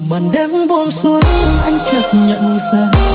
Màn đêm buông xuống anh chợt nhận ra